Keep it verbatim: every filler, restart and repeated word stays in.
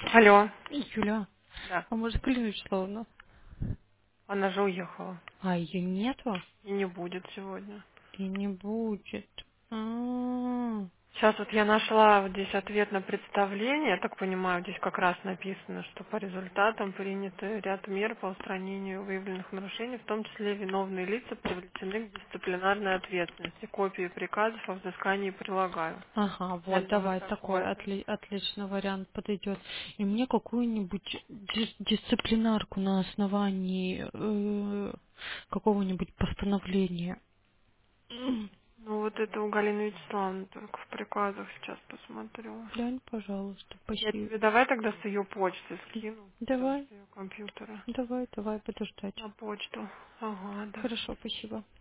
Алло. Юля, Да. а может клянусь словно? Она же уехала. А ее нету И не будет сегодня. и не будет. А, Сейчас вот я нашла вот здесь ответ на представление. Я так понимаю, здесь как раз написано, что по результатам приняты ряд мер по устранению выявленных нарушений, в том числе виновные лица привлечены к дисциплинарной ответственности. Копии приказов о взыскании прилагаю. Ага, вот, Наверное, вот давай, такой такое. отли- отличный вариант подойдет. И мне какую-нибудь дис- дисциплинарку на основании э, какого-нибудь постановления. М, Ну вот это у Галины Вячеславовны только в приказах сейчас посмотрю. Глянь, пожалуйста, Я спасибо. тебе давай тогда с ее почты скину. Да, Давай, с ее компьютера. давай, давай, буду ждать. На почту. Ага, да. Хорошо, спасибо.